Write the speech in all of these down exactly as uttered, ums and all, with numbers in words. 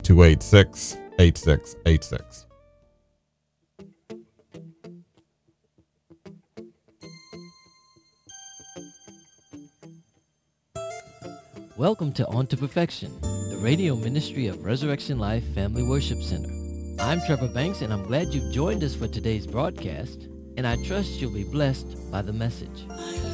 two eight six, eight six eight six. Welcome to On to Perfection, the radio ministry of Resurrection Life Family Worship Center. I'm Trevor Banks, and I'm glad you've joined us for today's broadcast, and I trust you'll be blessed by the message.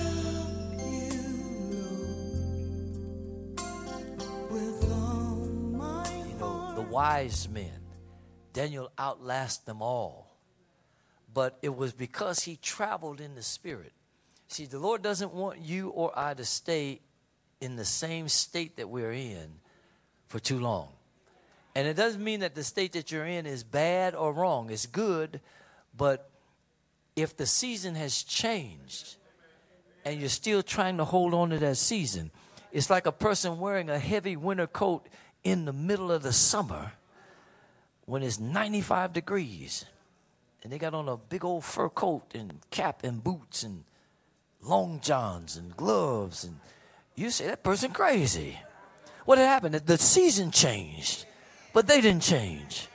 You know, the wise men, Daniel outlasted them all, but it was because he traveled in the Spirit. See, the Lord doesn't want you or I to stay in the same state that we're in for too long. And it doesn't mean that the state that you're in is bad or wrong. It's good, but if the season has changed and you're still trying to hold on to that season, it's like a person wearing a heavy winter coat in the middle of the summer when it's ninety-five degrees. And they got on a big old fur coat and cap and boots and long johns and gloves, and you say, that person crazy. What had happened? The season changed, but they didn't change.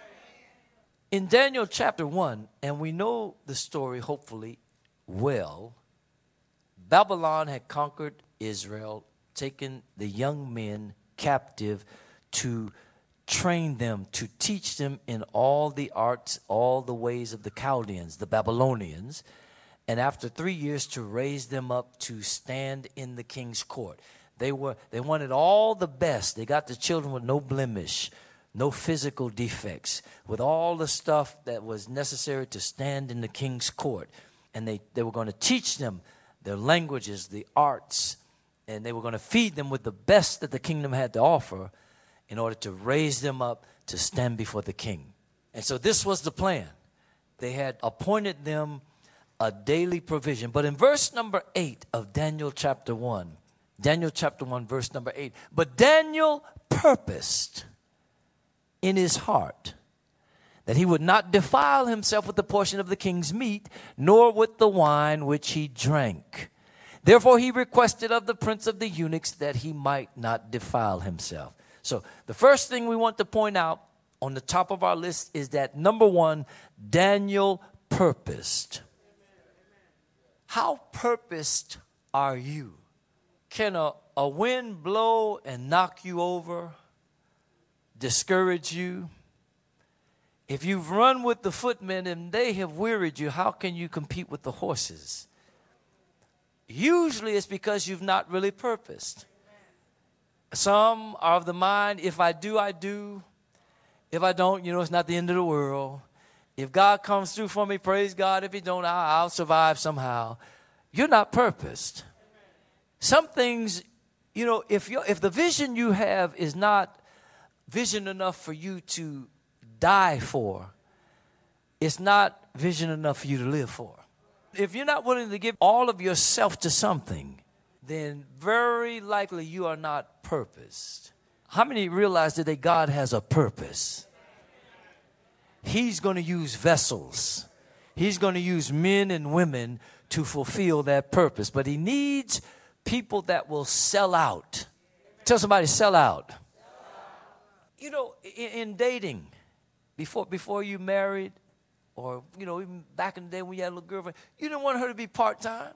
In Daniel chapter one, and we know the story hopefully well, Babylon had conquered Israel, taken the young men captive to train them, to teach them in all the arts, all the ways of the Chaldeans, the Babylonians, and after three years to raise them up to stand in the king's court. They were they wanted all the best. They got the children with no blemish, no physical defects, with all the stuff that was necessary to stand in the king's court. And they, they were going to teach them their languages, the arts, and they were going to feed them with the best that the kingdom had to offer in order to raise them up to stand before the king. And so this was the plan. They had appointed them a daily provision. But in verse number eight of Daniel chapter one, Daniel chapter one, verse number eight, but Daniel purposed in his heart that he would not defile himself with the portion of the king's meat, nor with the wine which he drank. Therefore he requested of the prince of the eunuchs that he might not defile himself. So the first thing we want to point out on the top of our list is that, number one, Daniel purposed. How purposed are you? Can a, a wind blow and knock you over, discourage you? If you've run with the footmen and they have wearied you, how can you compete with the horses? Usually it's because you've not really purposed. Some are of the mind, if I do, I do. If I don't, you know, it's not the end of the world. If God comes through for me, praise God. If he don't, I'll, I'll survive somehow. You're not purposed. Some things, you know, if you if the vision you have is not vision enough for you to die for, it's not vision enough for you to live for. If you're not willing to give all of yourself to something, then very likely you are not purposed. How many realize that God has a purpose? He's going to use vessels. He's going to use men and women to fulfill that purpose. But he needs people that will sell out. Tell somebody, sell out. You know, in, in dating, before before you married, or, you know, even back in the day when you had a little girlfriend, you didn't want her to be part-time.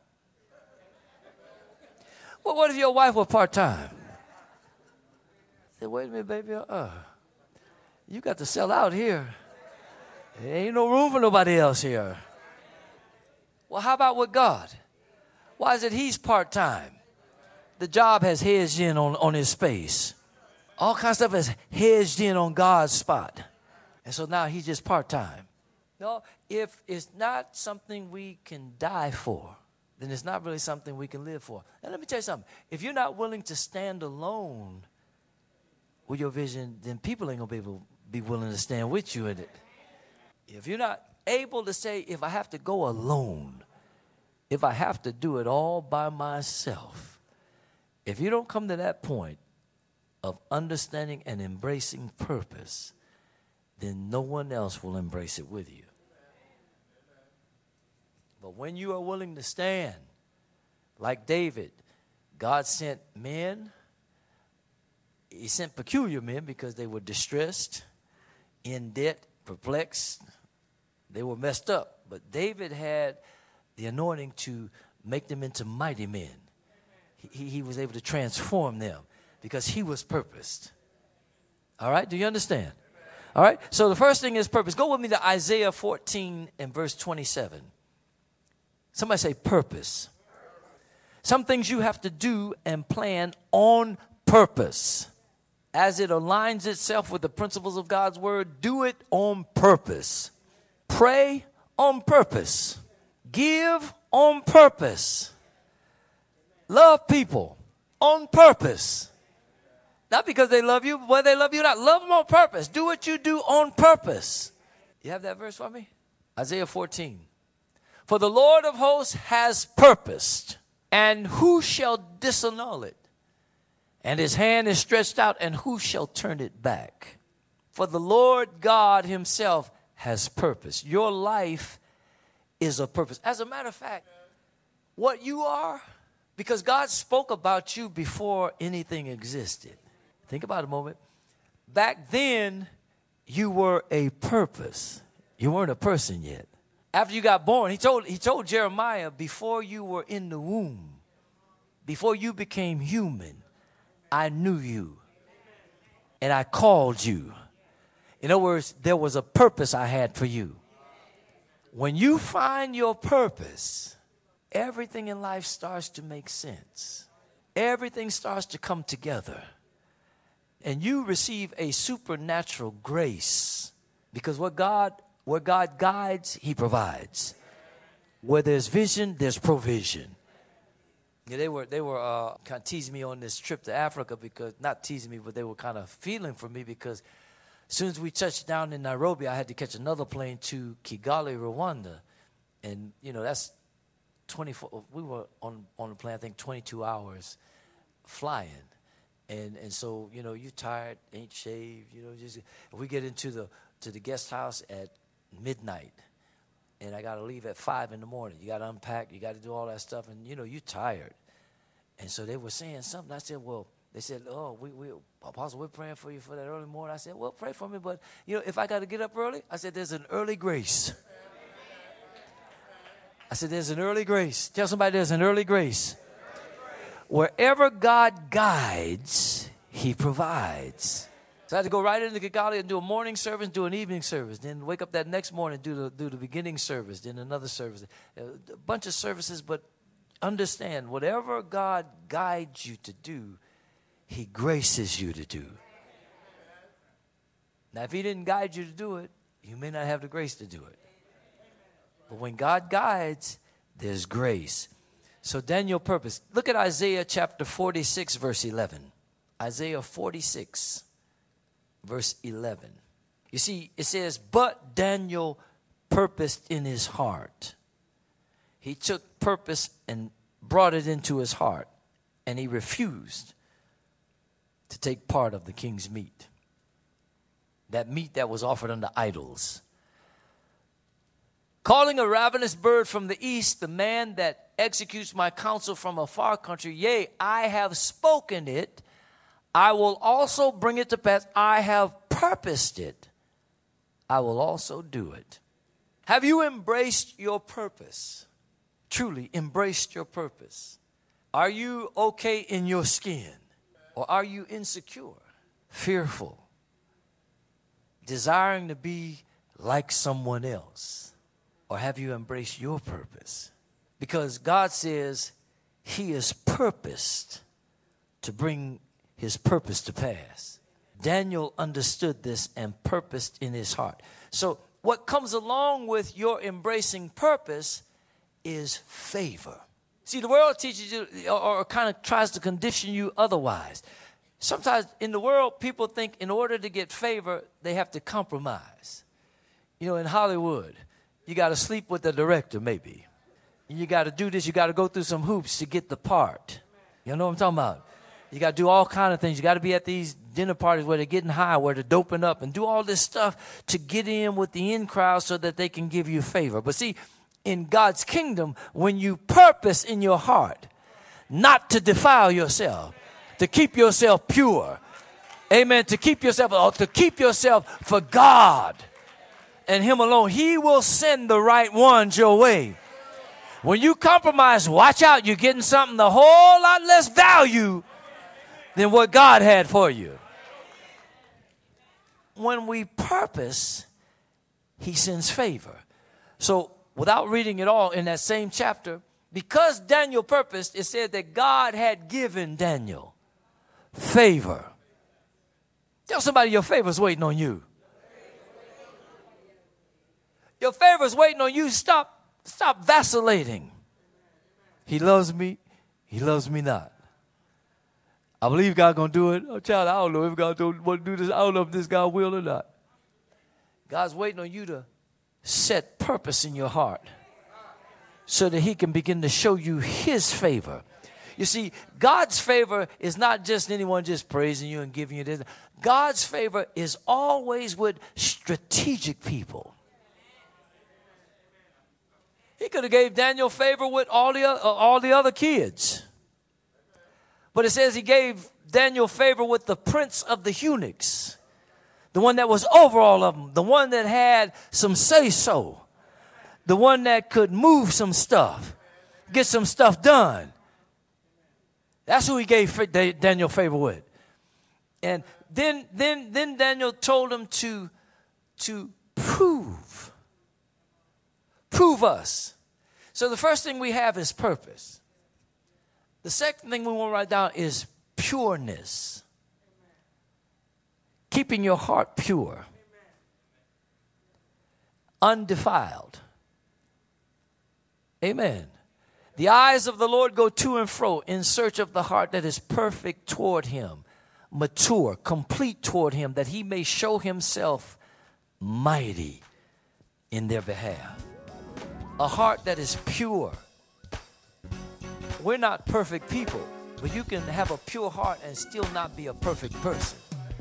Well, what if your wife was part-time? Say, wait a minute, baby. Uh, you got to sell out here. There ain't no room for nobody else here. Well, how about with God? Why is it he's part-time? The job has hedged in on, on his space. All kinds of stuff has hedged in on God's spot. And so now he's just part-time. No, if it's not something we can die for, then it's not really something we can live for. And let me tell you something. If you're not willing to stand alone with your vision, then people ain't going to be able to be willing to stand with you in it. If you're not able to say, if I have to go alone, if I have to do it all by myself, if you don't come to that point of understanding and embracing purpose, then no one else will embrace it with you. But when you are willing to stand, like David, God sent men he sent peculiar men because they were distressed, in debt, perplexed. They were messed up. But David had the anointing to make them into mighty men. He, he was able to transform them because he was purposed. All right, do you understand? All right, so the first thing is purpose. Go with me to Isaiah fourteen and verse twenty-seven. Somebody say purpose. Some things you have to do and plan on purpose. As it aligns itself with the principles of God's word, do it on purpose. Pray on purpose. Give on purpose. Love people on purpose. Not because they love you, but whether they love you or not. Love them on purpose. Do what you do on purpose. You have that verse for me? Isaiah fourteen. For the Lord of hosts has purposed, and who shall disannul it? And his hand is stretched out, and who shall turn it back? For the Lord God himself has purpose. Your life is a purpose. As a matter of fact, what you are, because God spoke about you before anything existed. Think about it a moment. Back then, you were a purpose. You weren't a person yet. After you got born, he told, he told Jeremiah, before you were in the womb, before you became human, I knew you, and I called you. In other words, there was a purpose I had for you. When you find your purpose, everything in life starts to make sense. Everything starts to come together. And you receive a supernatural grace. Because what God, where God guides, he provides. Where there's vision, there's provision. Yeah, they were they were uh, kind of teasing me on this trip to Africa because, not teasing me, but they were kind of feeling for me because as soon as we touched down in Nairobi, I had to catch another plane to Kigali, Rwanda. And, you know, that's twenty-four, we were on, on the plane, I think, twenty-two hours flying. And and so, you know, you're tired, ain't shaved, you know, just, we get into the, to the guest house at midnight. And I got to leave at five in the morning. You got to unpack. You got to do all that stuff. And, you know, you're tired. And so they were saying something. I said, well, they said, oh, we, we, Apostle, we're praying for you for that early morning. I said, well, pray for me. But, you know, if I got to get up early, I said, there's an early grace. I said, there's an early grace. Tell somebody there's an early grace. Wherever God guides, he provides. So I had to go right into Kigali and do a morning service, do an evening service, then wake up that next morning, do the do the beginning service, then another service. A bunch of services, but understand, whatever God guides you to do, he graces you to do. Now, if he didn't guide you to do it, you may not have the grace to do it. But when God guides, there's grace. So Daniel purpose. Look at Isaiah chapter forty-six, verse eleven. Isaiah forty-six. Verse eleven. You see, it says, but Daniel purposed in his heart. He took purpose and brought it into his heart. And he refused to take part of the king's meat. That meat that was offered unto idols. Calling a ravenous bird from the east, the man that executes my counsel from a far country, yea, I have spoken it. I will also bring it to pass. I have purposed it. I will also do it. Have you embraced your purpose? Truly embraced your purpose? Are you okay in your skin? Or are you insecure, fearful, desiring to be like someone else? Or have you embraced your purpose? Because God says he is purposed to bring his purpose to pass. Daniel understood this and purposed in his heart. So what comes along with your embracing purpose is favor. See, the world teaches you or, or kind of tries to condition you otherwise. Sometimes in the world, people think in order to get favor, they have to compromise. You know, in Hollywood, you got to sleep with the director maybe. You got to do this. You got to go through some hoops to get the part. You know what I'm talking about? You got to do all kind of things. You got to be at these dinner parties where they're getting high, where they're doping up, and do all this stuff to get in with the in crowd so that they can give you favor. But see, in God's kingdom, when you purpose in your heart not to defile yourself, to keep yourself pure, Amen. To keep yourself, or to keep yourself for God and Him alone. He will send the right ones your way. When you compromise, watch out. You're getting something a whole lot less value than what God had for you. When we purpose, He sends favor. So without reading it all in that same chapter, because Daniel purposed, it said that God had given Daniel favor. Tell somebody your favor's waiting on you. Your favor's waiting on you. Stop, stop vacillating. He loves me. He loves me not. I believe God gonna do it. Oh, child, I don't know if God don't want to do this. I don't know if this God will or not. God's waiting on you to set purpose in your heart so that He can begin to show you His favor. You see, God's favor is not just anyone just praising you and giving you this. God's favor is always with strategic people. He could have gave Daniel favor with all the, uh, all the other kids. But it says He gave Daniel favor with the prince of the eunuchs. The one that was over all of them. The one that had some say-so. The one that could move some stuff. Get some stuff done. That's who He gave Daniel favor with. And then, then, then Daniel told him to, to prove. Prove us. So the first thing we have is purpose. The second thing we want to write down is pureness. Keeping your heart pure. Undefiled. Amen. The eyes of the Lord go to and fro in search of the heart that is perfect toward Him, mature, complete toward Him, that He may show Himself mighty in their behalf. A heart that is pure. We're not perfect people, but you can have a pure heart and still not be a perfect person.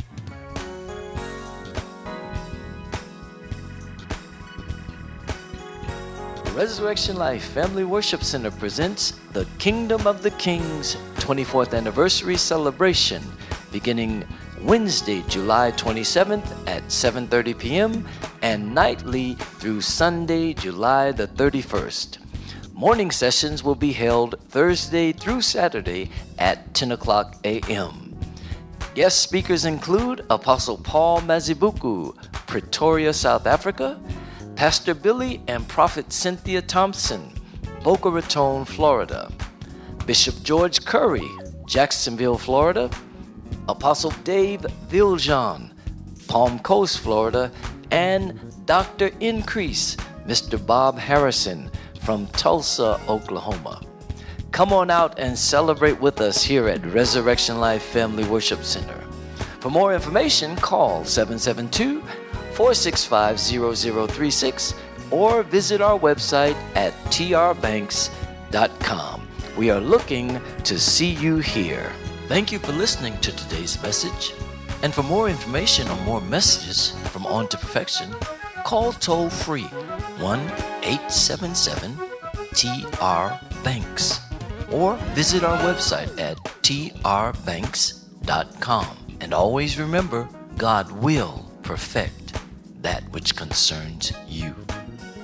Resurrection Life Family Worship Center presents the Kingdom of the Kings twenty-fourth Anniversary Celebration beginning Wednesday, July twenty-seventh at seven thirty p.m. and nightly through Sunday, July the thirty-first. Morning sessions will be held Thursday through Saturday at ten o'clock a.m. Guest speakers include Apostle Paul Mazibuku, Pretoria, South Africa, Pastor Billy and Prophet Cynthia Thompson, Boca Raton, Florida, Bishop George Curry, Jacksonville, Florida, Apostle Dave Viljan, Palm Coast, Florida, and Doctor Increase, Mister Bob Harrison from Tulsa, Oklahoma. Come on out and celebrate with us here at Resurrection Life Family Worship Center. For more information, call seven seven two, four six five, zero zero three six or visit our website at t r banks dot com. We are looking to see you here. Thank you for listening to today's message. And for more information or more messages from On to Perfection, call toll free one eight seven seven T R Banks or visit our website at t r banks dot com. And always remember, God will perfect that which concerns you.